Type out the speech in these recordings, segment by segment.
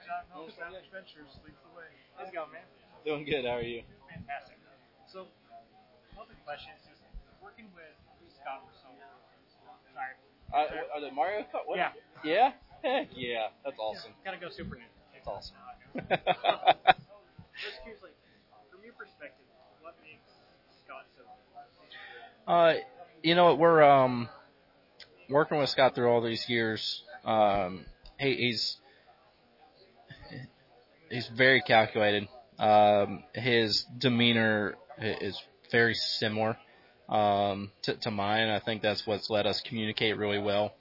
Scott Melton, Savage Ventures, leads the way. How's it going, man? Doing good. How are you? Fantastic. So, one of the questions is working with Scott for so long. Sorry. Are the Mario Kart? What? Yeah. Yeah? Heck yeah. That's awesome. Gotta go Super Nintendo. That's awesome. Just curious, like, from your perspective, what makes Scott so good? We're working with Scott through all these years. He's very calculated. His demeanor is very similar to mine. I think that's what's let us communicate really well.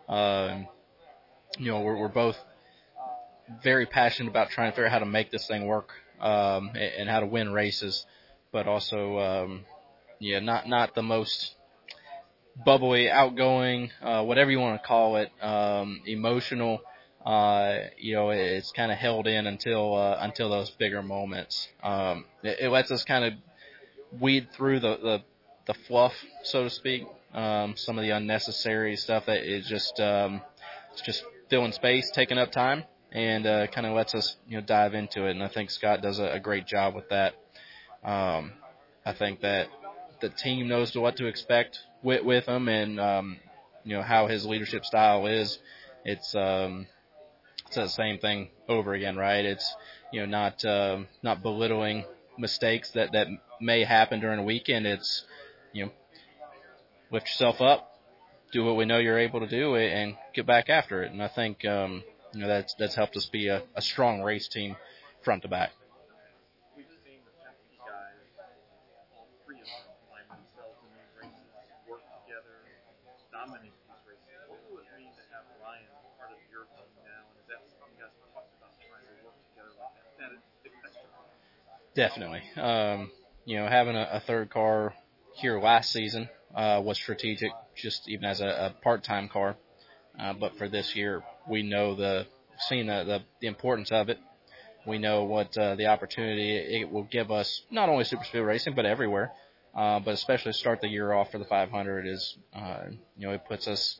We're both very passionate about trying to figure out how to make this thing work and how to win races, but also, not the most bubbly, outgoing, whatever you want to call it, emotional. It's kind of held in until those bigger moments. It lets us kind of weed through the fluff, so to speak, some of the unnecessary stuff that is it's just filling space, taking up time, and kind of lets us dive into it. And I think Scott does a great job with that. I think that the team knows what to expect with him, and how his leadership style is. It's the same thing over again, right? It's not belittling mistakes that may happen during a weekend. It's lift yourself up, do what we know you're able to do, and get back after it. And I think that's helped us be a strong race team front to back. We've seen the Texas guys, all three of them, find themselves in these races, work together, dominate these races. What will it mean to have Ryan part of your team now? And is that something you guys have talked about, trying to work together like that? Definitely. Having a third car here last season was strategic, just even as a part-time car. But for this year, we know seeing the importance of it. We know what the opportunity it will give us, not only super speed racing, but everywhere. But especially to start the year off for the 500 is, it puts us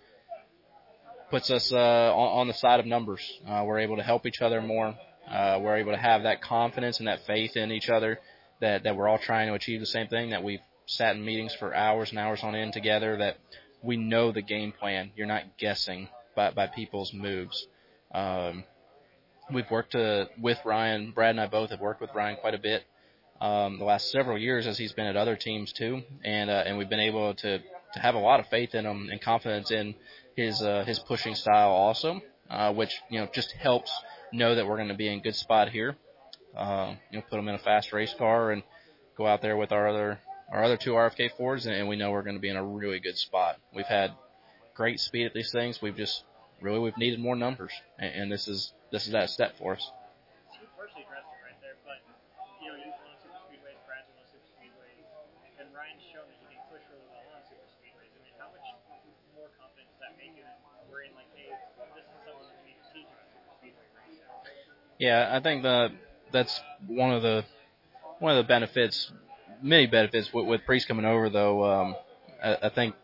on the side of numbers. We're able to help each other more. We're able to have that confidence and that faith in each other that we're all trying to achieve the same thing, that we've sat in meetings for hours and hours on end together, that we know the game plan. You're not guessing by people's moves. We've worked with Ryan. Brad and I both have worked with Ryan quite a bit the last several years as he's been at other teams too, and we've been able to have a lot of faith in him and confidence in his pushing style also, which just helps know that we're going to be in good spot here. Put him in a fast race car and go out there with our other two RFK Fords, and we know we're going to be in a really good spot. We've had great speed at these things. We've needed more numbers, and this is that step for us. You partially addressed it right there, but you've won super speedways, Brad's won super speedways, and Ryan's shown that he can push really well on super speedways. I mean, how much more confidence does that make you that we're in hey, this is someone that we need to teach about super speedway racing? Yeah, I think that's one of the benefits, many benefits with Priest coming over, though. I think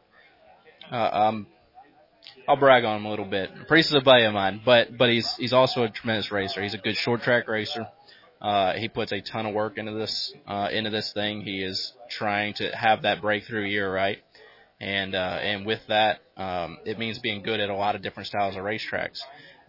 I'll brag on him a little bit. Priest is a buddy of mine, but he's also a tremendous racer. He's a good short track racer. He puts a ton of work into this thing. He is trying to have that breakthrough year, right? And with that, it means being good at a lot of different styles of racetracks.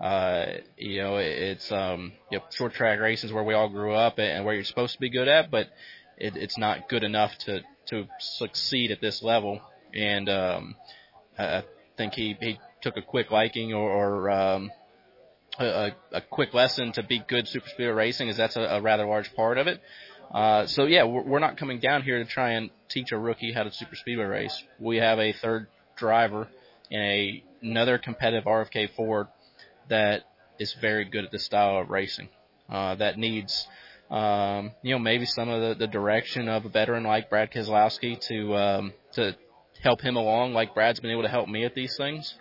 It's short track racing is where we all grew up and where you're supposed to be good at, but it's not good enough to succeed at this level. And I think he took a quick liking or a quick lesson to be good super speedway racing, as that's a rather large part of it. So we're not coming down here to try and teach a rookie how to super speedway race. We have a third driver in another competitive RFK Ford that is very good at this style of racing. That needs, maybe some of the direction of a veteran like Brad Keselowski to help him along, like Brad's been able to help me at these things.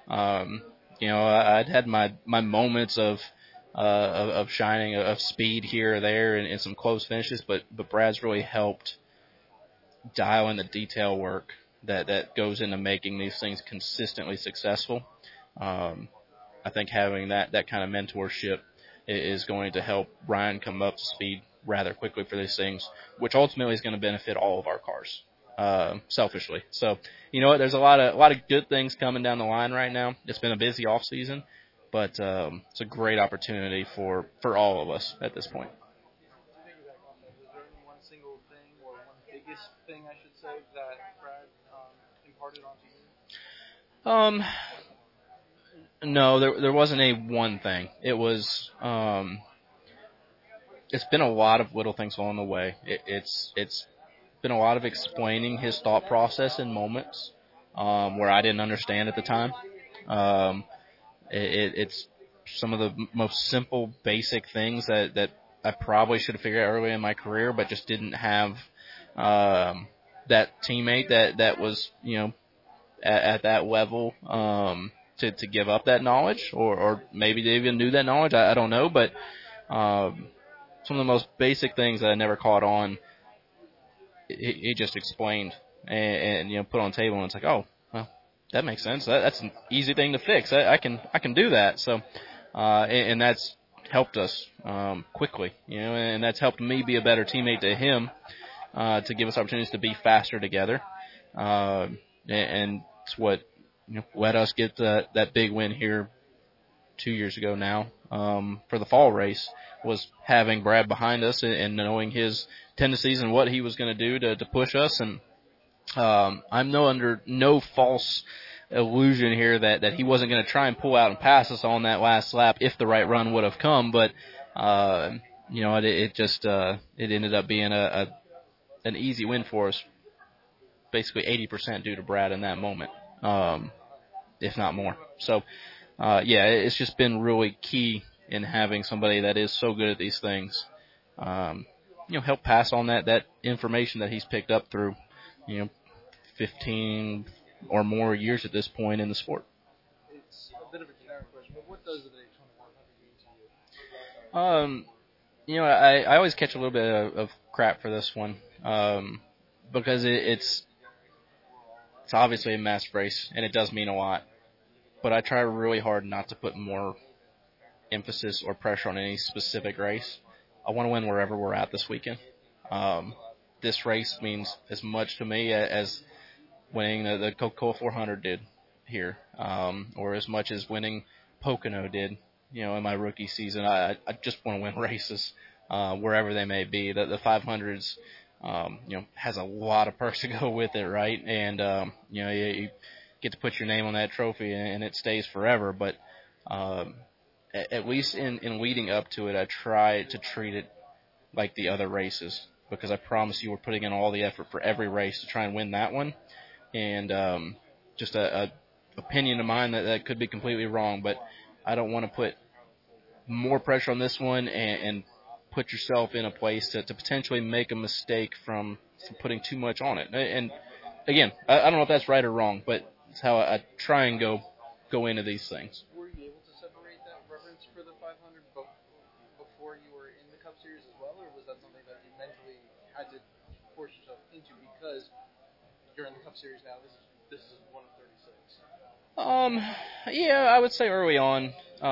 I'd had my moments of shining, of speed here or there, and some close finishes, but Brad's really helped dial in the detail work that goes into making these things consistently successful. I think having that kind of mentorship is going to help Ryan come up to speed rather quickly for these things, which ultimately is going to benefit all of our cars, selfishly. So, you know what? There's a lot of good things coming down the line right now. It's been a busy off season, but it's a great opportunity for all of us at this point. Is there one single thing or one biggest thing, I should say, that Brad imparted onto you? No, there wasn't a one thing. It was it's been a lot of little things along the way. It's been a lot of explaining his thought process in moments where I didn't understand at the time. It's some of the most simple, basic things that I probably should have figured out early in my career, but just didn't have that teammate that was, you know, at that level to give up that knowledge, or maybe they even knew that knowledge. I don't know, but some of the most basic things that I never caught on, he just explained and you know, put on the table, and it's like, oh, well, that makes sense. That's an easy thing to fix. I can do that. So, and that's helped us quickly, you know, and that's helped me be a better teammate to him, to give us opportunities to be faster together, and it's what, you know, let us get that big win here 2 years ago now for the fall race, was having Brad behind us and knowing his tendencies and what he was going to do to push us. And I'm under no false illusion here that he wasn't going to try and pull out and pass us on that last lap if the right run would have come. But you know, it just it ended up being an easy win for us, basically 80% due to Brad in that moment, if not more. So, yeah, it's just been really key in having somebody that is so good at these things, you know, help pass on that information that he's picked up through, you know, 15 or more years at this point in the sport. It's a bit of a generic question, but what does the Daytona 500 mean to you? You know, I always catch a little bit of crap for this one, because it's obviously a mass race, and it does mean a lot. But I try really hard not to put more emphasis or pressure on any specific race. I want to win wherever we're at this weekend. This race means as much to me as winning the Coca-Cola 400 did here, or as much as winning Pocono did, you know, in my rookie season. I just want to win races wherever they may be. The 500s, you know, has a lot of perks to go with it, right? And you know, you get to put your name on that trophy and it stays forever. But at least in leading up to it, I try to treat it like the other races, because I promise you we're putting in all the effort for every race to try and win that one. And just a opinion of mine that could be completely wrong, but I don't want to put more pressure on this one and put yourself in a place to potentially make a mistake from putting too much on it. And again, I don't know if that's right or wrong, but it's how I try and go into these things. Were you able to separate that reverence for the 500 before you were in the Cup Series as well, or was that something that you mentally had to force yourself into because you're in the Cup Series now? This is one of 36. Yeah, I would say early on.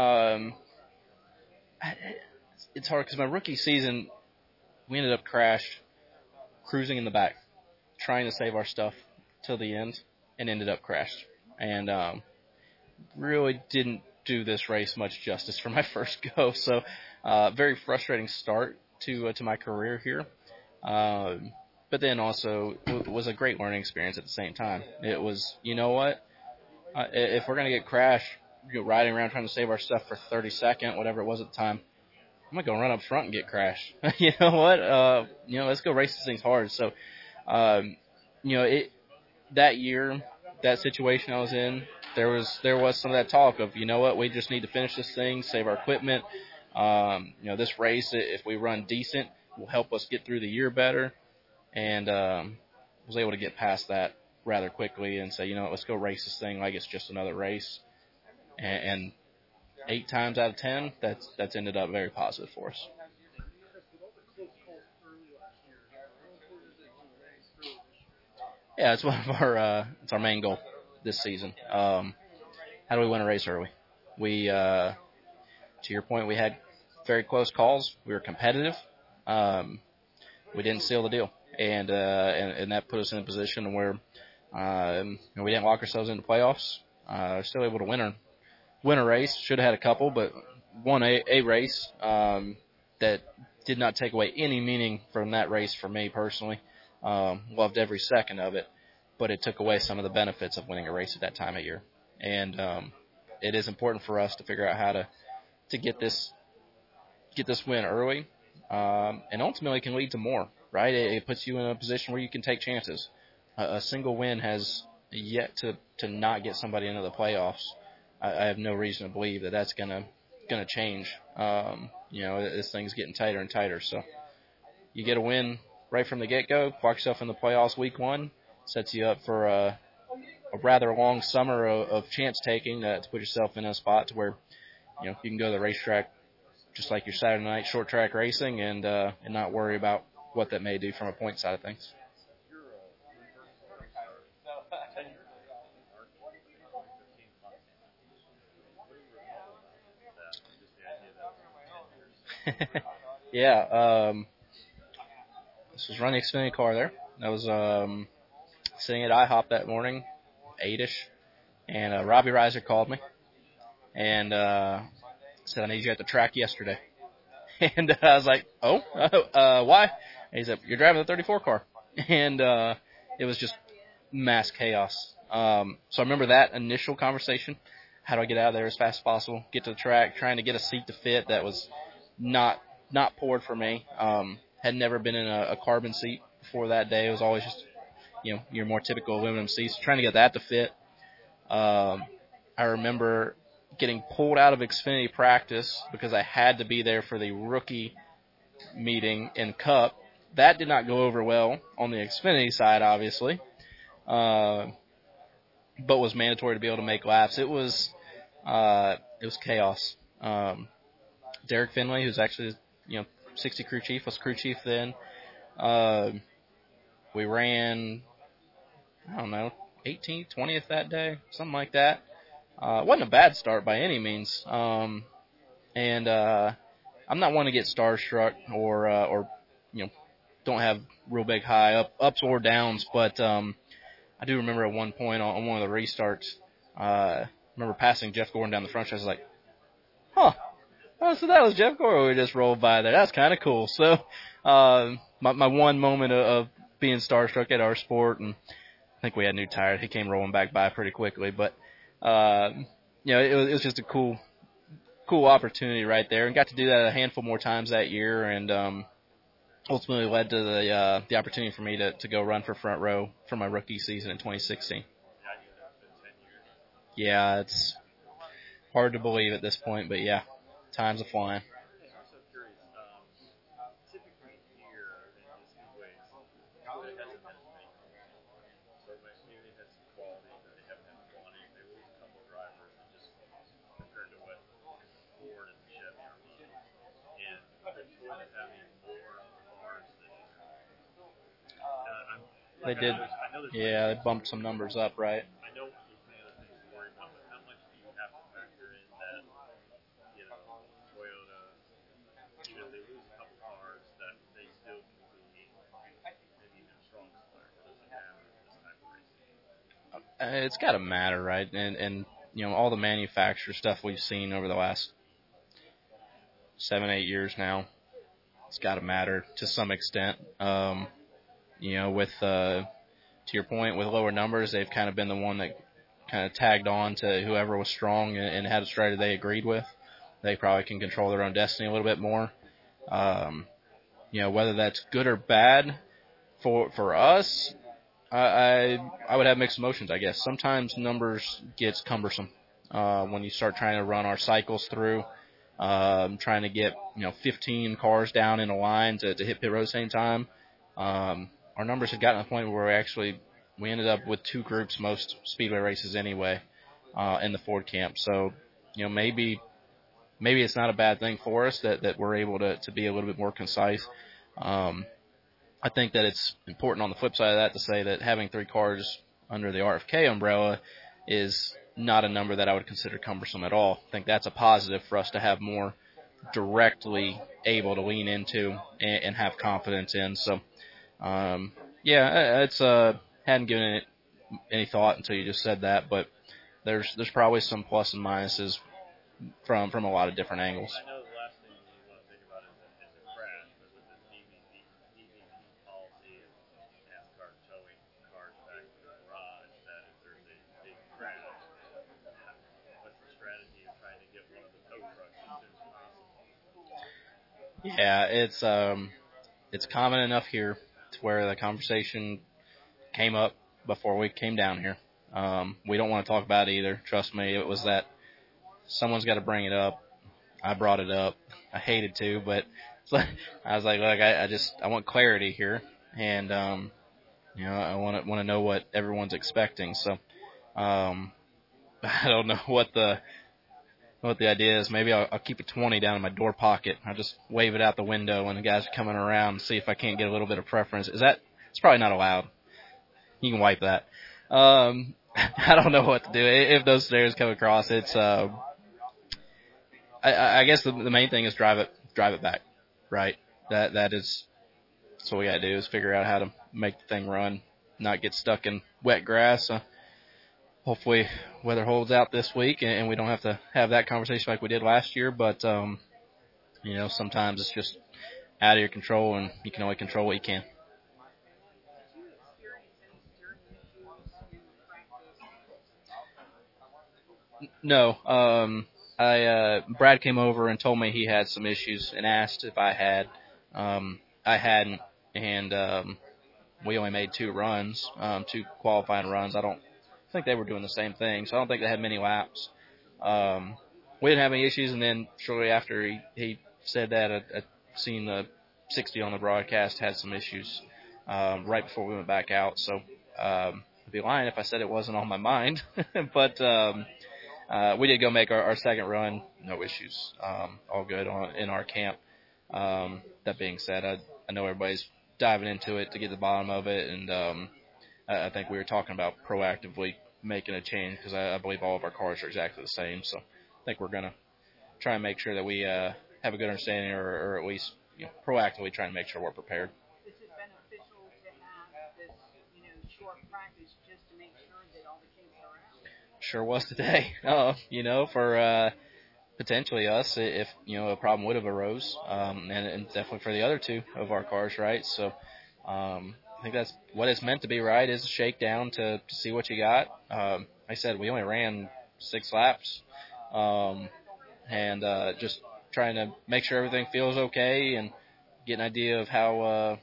It's hard because my rookie season, we ended up cruising in the back, trying to save our stuff till the end, and ended up crashed. And really didn't do this race much justice for my first go. So very frustrating start to my career here. But then also it was a great learning experience at the same time. It was, you know what, if we're going to get crashed, riding around trying to save our stuff for 32nd, whatever it was at the time, I'm going to go run up front and get crashed. You know what? You know, let's go race these things hard. So, you know, that year, that situation I was in, there was some of that talk of, you know what, we just need to finish this thing, save our equipment. You know, this race, if we run decent, will help us get through the year better. And was able to get past that rather quickly and say, you know what, let's go race this thing like it's just another race. And 8 times out of 10, that's ended up very positive for us. Yeah, it's one of it's our main goal this season. How do we win a race early? We, to your point, we had very close calls. We were competitive. We didn't seal the deal, and that put us in a position where we didn't lock ourselves into playoffs. Still able to win a race. Should have had a couple, but won a race that did not take away any meaning from that race for me personally. Loved every second of it, but it took away some of the benefits of winning a race at that time of year. And it is important for us to figure out how to get this win early, and ultimately can lead to more, right? It puts you in a position where you can take chances. A single win has yet to not get somebody into the playoffs. I have no reason to believe that that's gonna change. This thing's getting tighter and tighter. So you get a win right from the get-go, lock yourself in the playoffs week one, sets you up for a rather long summer of chance taking to put yourself in a spot to where you can go to the racetrack just like your Saturday night short track racing and not worry about what that may do from a point side of things. Yeah, this was running the Xfinity car there. I was sitting at IHOP that morning, 8-ish, and Robbie Reiser called me and said, I need you at the track yesterday. And I was like, why? And he said, you're driving the 34 car. And it was just mass chaos. So I remember that initial conversation. How do I get out of there as fast as possible, get to the track, trying to get a seat to fit that was not poured for me. Had never been in a carbon seat before that day. It was always just, your more typical aluminum seats. Trying to get that to fit. I remember getting pulled out of Xfinity practice because I had to be there for the rookie meeting in Cup. That did not go over well on the Xfinity side, obviously, but was mandatory to be able to make laps. It was chaos. Derek Finley, who's actually 60 crew chief, was crew chief then. We ran, 18th, 20th that day, something like that. It wasn't a bad start by any means. I'm not one to get starstruck or don't have real big high ups or downs, but I do remember at one point on one of the restarts, I remember passing Jeff Gordon down the front stretch. I was like, oh, so that was Jeff Gordon. We just rolled by there. That's kind of cool. So my one moment of being starstruck at our sport, and I think we had new tires. He came rolling back by pretty quickly, but it was just a cool opportunity right there, and got to do that a handful more times that year, and ultimately led to the opportunity for me to go run for Front Row for my rookie season in 2016. Yeah, it's hard to believe at this point, but yeah, time's a flying. I'm also curious, typically here in the speedways, it has a minimum. So maybe they had some quality that they haven't had quantity. They lose a couple drivers and just compared to what Ford and Chevy are running. And they're sort of having more cars this year. They did. Yeah, they bumped some numbers up, right? I know there's many other things to worry about, but how much do you have to factor in that, Toyota, even if they lose a couple cars, that they still can be maybe even a strong supplier? Does it matter in this type of racing? It's got to matter, right? And all the manufacturer stuff we've seen over the last 7-8 years now, it's got to matter to some extent. With to your point, with lower numbers, they've kind of been the one that kind of tagged on to whoever was strong and had a strategy they agreed with. They probably can control their own destiny a little bit more. Whether that's good or bad for us, I would have mixed emotions, I guess. Sometimes numbers gets cumbersome when you start trying to run our cycles through, trying to get 15 cars down in a line to hit pit road at the same time. Our numbers had gotten to the point where we ended up with 2 groups most speedway races anyway in the Ford camp. So maybe it's not a bad thing for us that we're able to be a little bit more concise. I think that it's important on the flip side of that to say that having 3 cars under the RFK umbrella is not a number that I would consider cumbersome at all. I think that's a positive for us to have more directly able to lean into and have confidence in. So, yeah, it's hadn't given it any thought until you just said that, but there's probably some plus and minuses from a lot of different angles. I know the last thing you want to think about is a crash, but with this DVP policy of NASCAR towing cars back to the garage, that if there's a big crash, what's the strategy of trying to get one of the tow trucks as soon as possible? Yeah, it's common enough here to where the conversation came up before we came down here. We don't want to talk about it either. Trust me, it was that someone's got to bring it up. I brought it up. I hated to, but I was like, look, I want clarity here, and I want to know what everyone's expecting. So I don't know what the idea is. Maybe I'll keep a 20 down in my door pocket. I'll just wave it out the window when the guys are coming around and see if I can't get a little bit of preference. It's probably not allowed. You can wipe that. I don't know what to do if those scenarios come across. It's I guess the main thing is drive it back, right? That's what we got to do is figure out how to make the thing run, not get stuck in wet grass. Hopefully weather holds out this week and we don't have to have that conversation like we did last year. But sometimes it's just out of your control, and you can only control what you can. No. Brad came over and told me he had some issues and asked if I had. I hadn't, and we only made 2 runs, 2 qualifying runs. I don't think they were doing the same thing, so I don't think they had many laps. We didn't have any issues, and then shortly after he said that, I seen the 60 on the broadcast had some issues right before we went back out. So I'd be lying if I said it wasn't on my mind, but we did go make our second run, no issues, all good in our camp. That being said, I know everybody's diving into it to get to the bottom of it, and I think we were talking about proactively making a change because I believe all of our cars are exactly the same. So I think we're going to try and make sure that we have a good understanding, or at least proactively trying to make sure we're prepared. Is it beneficial to have this short practice just to make sure that all the kinks are out? Sure was today. For potentially us, if a problem would have arose, and definitely for the other 2 of our cars, right? So I think that's what it's meant to be, right? Is a shakedown to see what you got. Like I said, we only ran 6 laps, and just trying to make sure everything feels okay and get an idea of how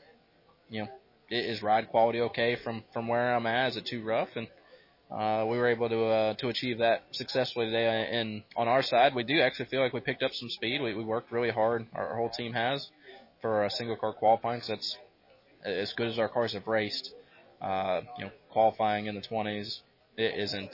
is ride quality okay from where I'm at. Is it too rough? And we were able to achieve that successfully today. And on our side, we do actually feel like we picked up some speed. We worked really hard. Our whole team has for a single car qualifying, because that's as good as our cars have raced. Qualifying in the 20s isn't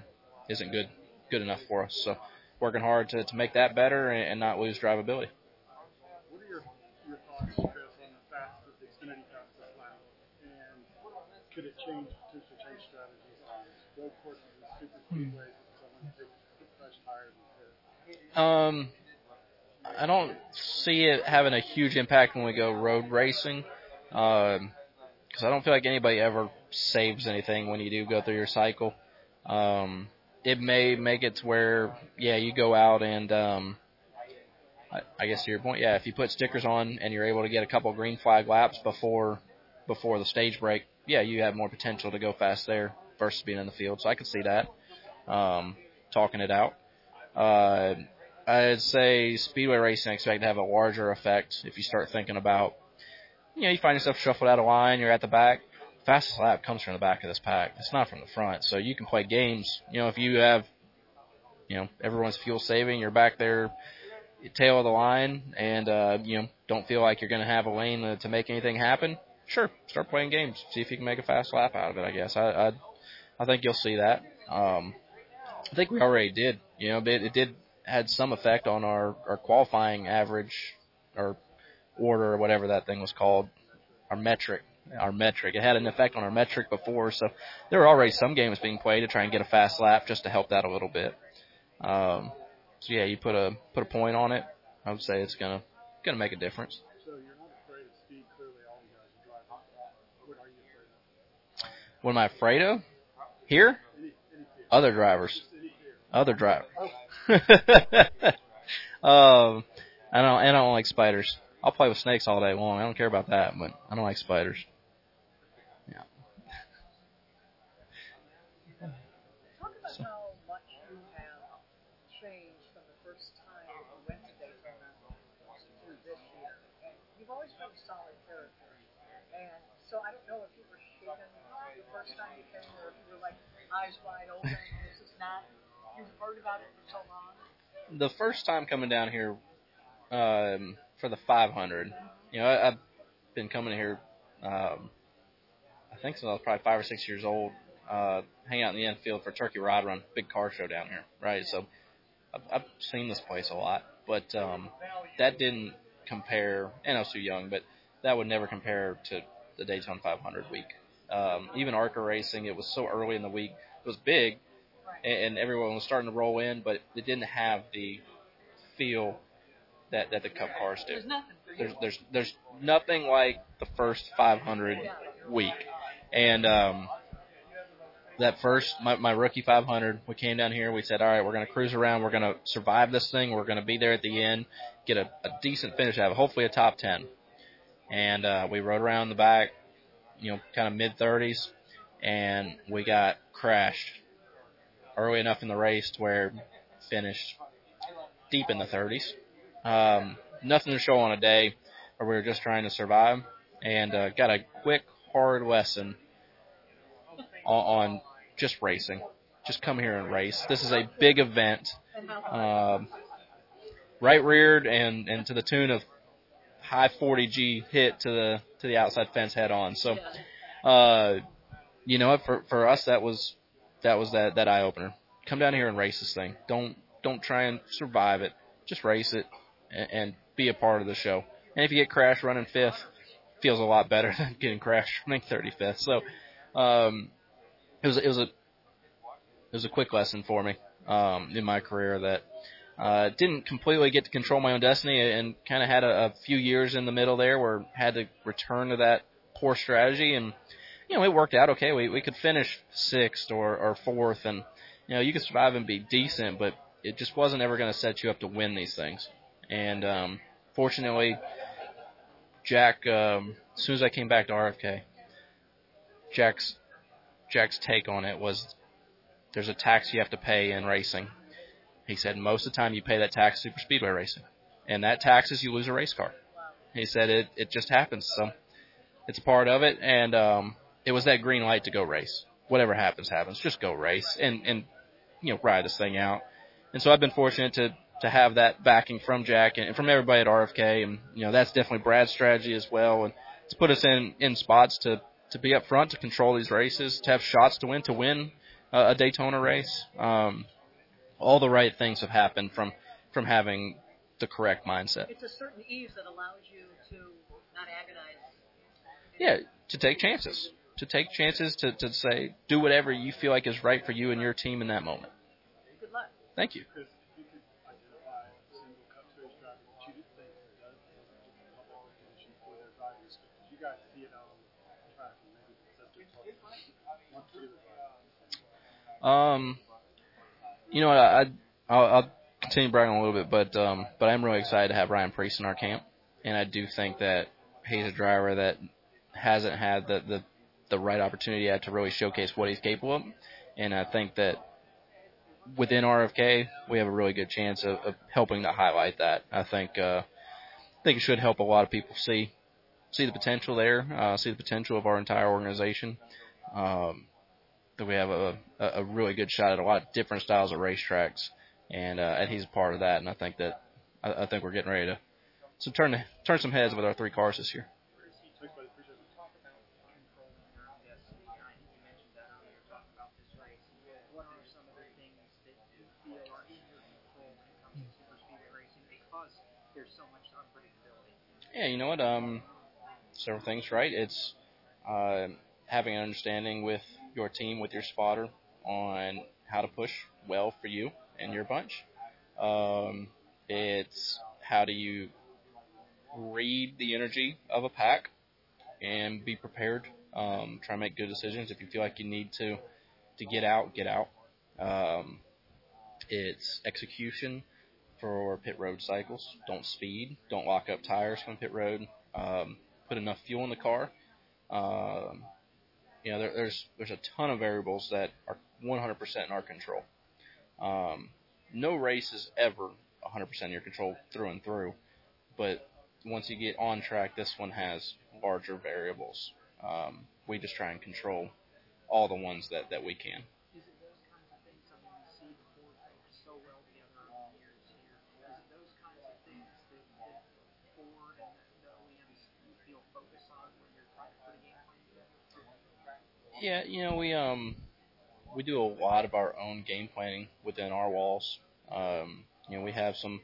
good enough for us. So working hard to make that better and not lose drivability. What are your thoughts, Chris, on the Xfinity fastest lap, and could it potentially change strategies on road courses and super speedways if someone takes fresh tires and pit? I don't see it having a huge impact when we go road racing, because I don't feel like anybody ever saves anything when you do go through your cycle. It may make it to where, you go out and, I guess to your point, if you put stickers on and you're able to get a couple green flag laps before the stage break, you have more potential to go fast there versus being in the field. So I could see that, talking it out. I'd say speedway racing, I expect to have a larger effect if you start thinking about, you find yourself shuffled out of line, you're at the back. Fastest lap comes from the back of this pack. It's not from the front. So you can play games. If you have, everyone's fuel saving, you're back there, tail of the line, and, don't feel like you're going to have a lane to make anything happen. Sure, start playing games. See if you can make a fast lap out of it, I guess. I think you'll see that. I think we already did. It did had some effect on our qualifying average, or order, or whatever that thing was called, our metric. It had an effect on our metric before, so there were already some games being played to try and get a fast lap just to help that a little bit. You put a point on it. I would say it's gonna make a difference. So you're not afraid of speed. Clearly, all you guys are driving. What are you afraid of? What am I afraid of? Here? Any fear? Other drivers. Just any fear. Other drivers. I don't like spiders. I'll play with snakes all day long. I don't care about that, but I don't like spiders. Yeah. Talk about how much you have changed from the first time you went to Daytona to this year. And you've always been a solid character. And so I don't know if you were shaken the first time you came or if you were like eyes wide open. This is not, you've heard about it for so long. The first time coming down here for the 500, I've been coming here, I think since I was probably 5 or 6 years old, hang out in the infield for Turkey Rod Run, big car show down here, right? So I've seen this place a lot, but that didn't compare, and I was too young, but that would never compare to the Daytona 500 week. Even ARCA racing, it was so early in the week. It was big, and everyone was starting to roll in, but it didn't have the feel that the Cup cars do. There's nothing for you. There's nothing like the first 500 week. And that first, my rookie 500, we came down here, we said, all right, we're going to cruise around, we're going to survive this thing, we're going to be there at the end, get a decent finish out of it, hopefully a top 10. And we rode around the back, kind of mid-30s, and we got crashed early enough in the race to where finished deep in the 30s. Nothing to show on a day where we were just trying to survive, and got a quick, hard lesson on just racing. Just come here and race. This is a big event. Right reared and to the tune of high 40G hit to the outside fence head on. So, for us that was that eye opener. Come down here and race this thing. Don't try and survive it. Just race it and be a part of the show. And if you get crashed running fifth, feels a lot better than getting crashed running 35th. So, it was a quick lesson for me in my career that didn't completely get to control my own destiny, and kind of had a few years in the middle there where had to return to that poor strategy, and it worked out okay. We could finish sixth or fourth, and you could survive and be decent, but it just wasn't ever going to set you up to win these things. And fortunately, Jack, as soon as I came back to RFK, Jack's take on it was, there's a tax you have to pay in racing. He said most of the time you pay that tax super speedway racing, and that tax is you lose a race car. He said it just happens, so it's a part of it, and it was that green light to go race. Whatever happens, just go race and ride this thing out. And so I've been fortunate to have that backing from Jack and from everybody at RFK, and that's definitely Brad's strategy as well, and to put us in spots to be up front, to control these races, to have shots to win a Daytona race. All the right things have happened from having the correct mindset. It's a certain ease that allows you to not agonize. Yeah, to take chances. To say, do whatever you feel like is right for you and your team in that moment. Good luck. Thank you. Chris, if you could identify a single Cup Series driver that you didn't think does a couple of conditions for their drivers, because you guys see it out on the track, and maybe it's just one particular driver. I'll continue bragging a little bit, but I'm really excited to have Ryan Preece in our camp, and I do think that he's a driver that hasn't had the right opportunity yet to really showcase what he's capable of, and I think that within RFK we have a really good chance of helping to highlight that. I think it should help a lot of people see the potential there, see the potential of our entire organization. That we have a really good shot at a lot of different styles of racetracks, and he's a part of that. And I think we're getting ready to turn some heads with our three cars this year. Thanks, buddy. Appreciate it. Talk about controlling your own destiny. I think you mentioned that earlier, talking about this race. What are some of the things that you feel are in your control when it comes to super speedway racing, because there's so much unpredictability? Yeah, you know what? Several things, right? It's having an understanding with your team, with your spotter, on how to push well for you and your bunch. It's how do you read the energy of a pack and be prepared. Try and make good decisions. If you feel like you need to get out, get out. It's execution for pit road cycles. Don't speed. Don't lock up tires from pit road. Put enough fuel in the car. There's a ton of variables that are 100% in our control. No race is ever 100% in your control through and through, but once you get on track, this one has larger variables. We just try and control all the ones that we can. Is it those kinds of things? I mean, you see the Ford folks so well together over the years here. Is it those kinds of things that Ford and the OEMs you feel focus on when you're trying to put a game plan together? Yeah, we do a lot of our own game planning within our walls. We have some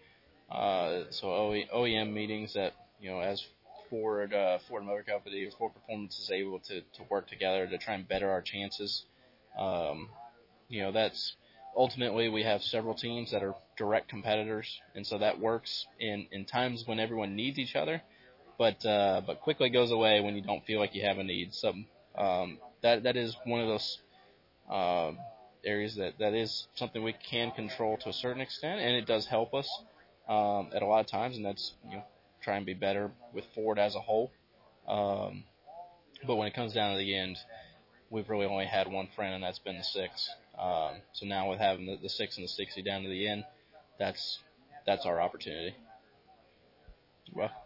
OEM meetings that as Ford Motor Company or Ford Performance is able to work together to try and better our chances. That's ultimately we have several teams that are direct competitors, and so that works in times when everyone needs each other, but quickly goes away when you don't feel like you have a need. So that is one of those areas that is something we can control to a certain extent, and it does help us at a lot of times, and that's try and be better with Ford as a whole. But when it comes down to the end, we've really only had one friend, and that's been the 6. So now with having the 6 and the 60 down to the end, that's our opportunity. Well.